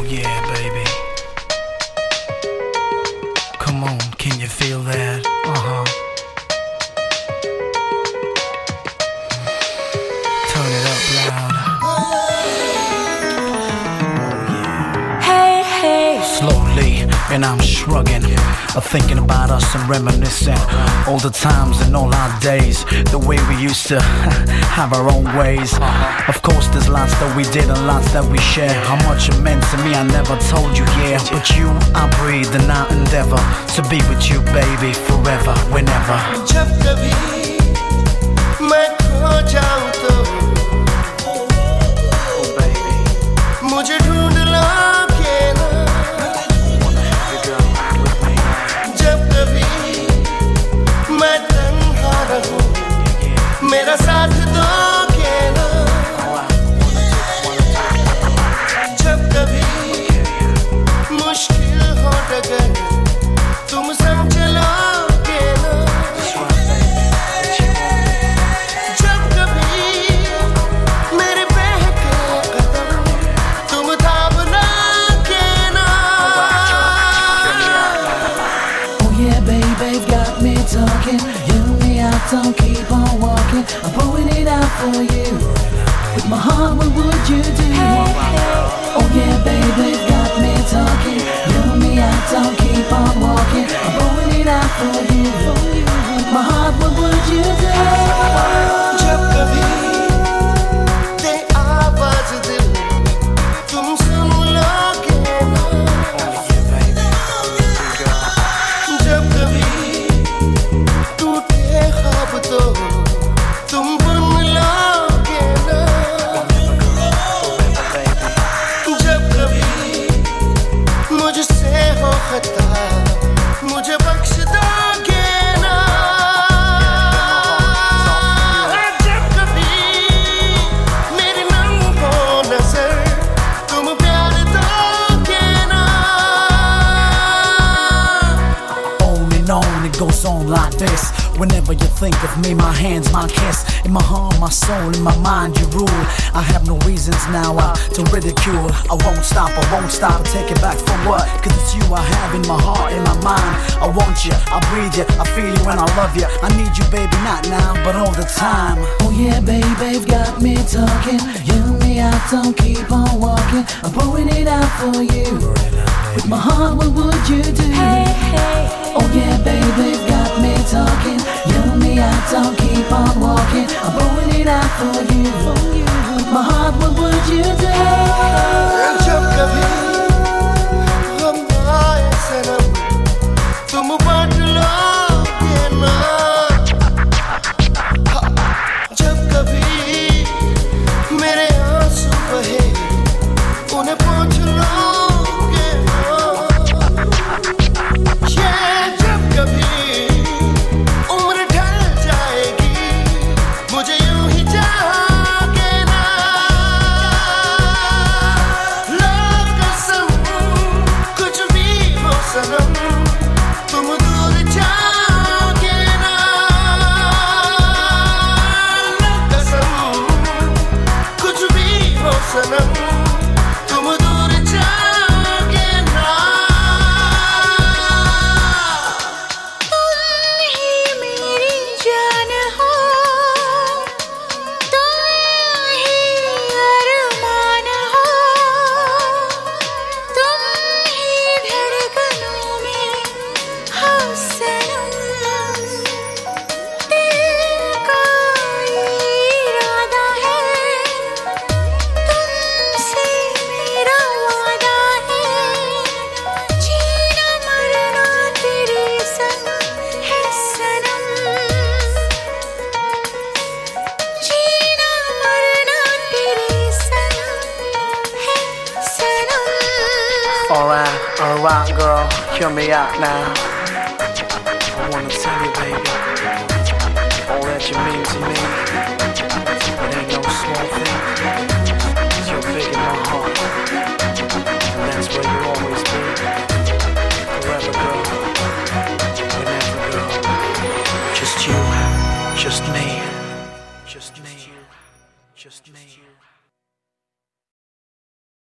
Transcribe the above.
yeah, baby. Come on, can you feel that? Turn it up loud. Hey, hey. Slowly, and I'm shrugging, thinking about us and reminiscing all the times and all our days, the way we used to have our own ways. Of course there's lots that we did and lots that we share. How much it meant to me I never told you, yeah. But you, I breathe and I endeavor to be with you, baby, forever, whenever. जब कभी मैं खो जाऊं तो मुझे ढूंढ लोगे ना. जब कभी मैं तन्हा रहूं मेरा साथ दोगे ना. जब कभी मुश्किल हो डगर तुम समझ लोगे ना. जब कभी मेरे बहके कदम तुम थाम लोगे ना. Oh yeah, baby, you've got me talking. You and me, I don't keep on walking. I'm pouring it out for you. With my heart, what would you do? Oh yeah, baby, you've got me talking. You and me, I don't keep on walking. I'm pouring it out for you. With my heart, what would you do? जब कभी दे आवाज दिल तुम सुन लोगे ना. जब कभी टूटे ख्वाब तो तुम बुन लोगे ना. जब कभी मुझसे हो खता मुझे बख्श दोगे ना. जब कभी मेरी नम हो नजर तुम प्यार दोगे ना. On, it goes on like this. Whenever you think of me, my hands, my kiss. In my heart, my soul, in my mind, you rule. I have no reasons now to ridicule. I won't stop, take it back for what? Cause it's you I have in my heart, in my mind. I want you, I breathe you, I feel you and I love you. I need you, baby, not now, but all the time. Oh yeah, baby, you've got me talking. You and me, I don't keep on walking. I'm pouring it out for you. With my heart, what would you do? Hey, hey. Oh yeah, baby, you've got me talking. You and me, I don't keep on walking. I'm pouring it out for you. With my heart, what would you do? जब कभी हम आए सनम तुम बांट लोगे ना. जब कभी मेरे आंसू बहे उन्हें पोंछ लोगे ना. जब कभी उम्र ढल जाएगी मुझे यूं ही चाहोगे ना. लो कसम कुछ भी हो सनम तुम दूर जाओगे ना. लो कसम कुछ भी हो सनम तुम दूर जाओगे ना. तुम ही मेरी जान हो, तुम ही अरमान हो, तुम ही धड़कनों में हो सनम. दिल का इरादा है, तुमसे मेरा वादा है. जीना मरना तेरे संग है सनम. जीना मरना तेरे संग है सनम. Alright, girl, hear me out now. I wanna tell you, baby, all that you mean to me.